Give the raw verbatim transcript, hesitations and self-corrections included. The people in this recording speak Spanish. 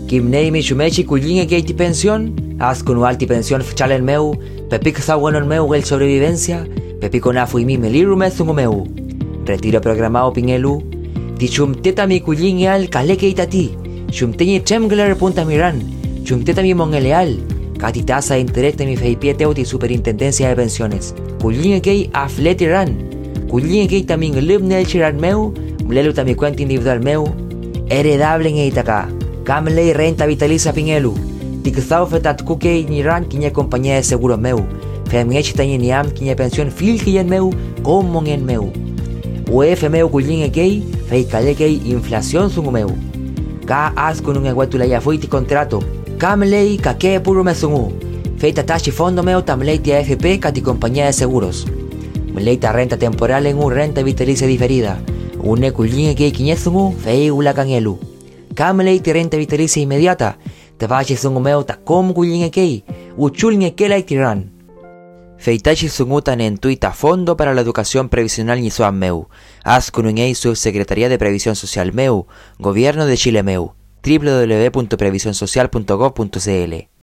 Kimnei mi chumechi kuyin e ti pensión, as con alti pensión fichal meu, pepic sa bueno meu el sobrevivencia, pepico na fui mi melirume sungo meu. Retiro programado pinelu, ti chumteta mi kuyin al kaleke itati, chumteñi chemgler punta miran, chumteta mi mongeleal, cati tasa de interés de mi feipieteo ti superintendencia de pensiones. Kuyin e afletiran, kuyin e también libnel chiran meu, mlelu mi cuenta individual meu, heredable en Itaka. Camley renta vitaliza pinelu. Tikzao fetat kuke niran kiñe compañía de seguro meu. Femgech tañe niam kiñe pensión fil kiñen meu, como en meu. U F meu kuyin ekei, fei kalekei inflación sungu meu. Ka as con un eguetula ya fuiti contrato. Camley kake puro me sungu. Fei tatashi fondo meu tamley ti A F P kati compañía de seguros. Mleita renta temporal en un renta vitalicia diferida. Une kuyin ekei kiñe sungu, fei ula kanelu. Camley ti renta vitalicia inmediata, te vachi sungu meu ta kom kuyin ekei, uchul ngekela tiran. Feitachi sungu tan en tuita Fondo para la Educación Previsional Nizuan meu, as kunungei Subsecretaría de Previsión Social meu, Gobierno de Chile meu, w w w punto previsionsocial punto gov punto c l.